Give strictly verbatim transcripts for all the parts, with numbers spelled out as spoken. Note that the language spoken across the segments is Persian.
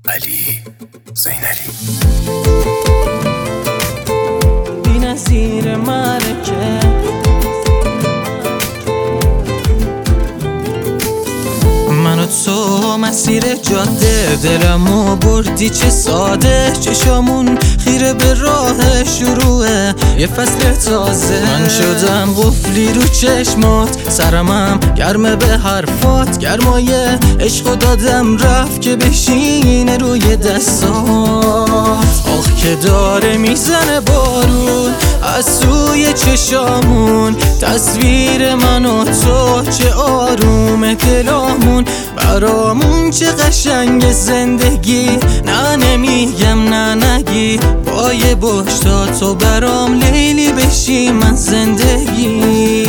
علی زینالی. بی‌نظیر معرکه من و تو مسیر جاده، دلمو بردی چه ساده، چشامون خیره به راه شروعه یه فصل تازه. من شدم قفلی رو چشمات، سرمم گرمه به حرفات، گرمای عشق دادم رفت که بشینه روی دستات. آخ که داره میزنه بارون از سوی چشامون، تصویر من و تو چه آروم دلامون، برامون چه قشنگ زندگی. نه نمیگم نه نگی، با یه بشتا تو برام لیلی بشی من زندگی.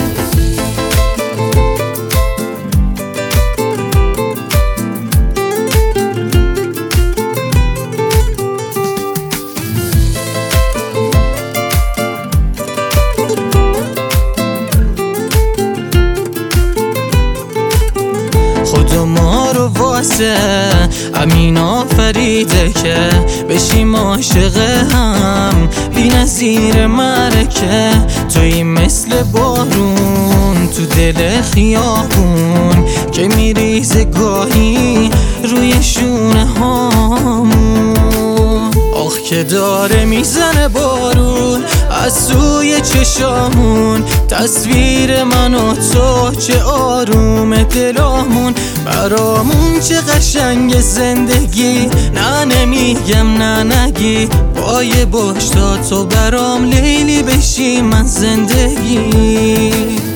خدا ما رو واسه امین آفریده که بشیم عاشق هم، بی‌نظیر معرکه توی مثل بارون تو دل خیابون که میریزه گاهی روی شونه هامون. آخ که داره میزنه بارون از سوی چشامون، تصویر من و تو چه آروم دلامون، برامون چه قشنگ زندگی. نه نمیگم نه نگی، با یه بشتا تو برام لیلی بشی من زندگی.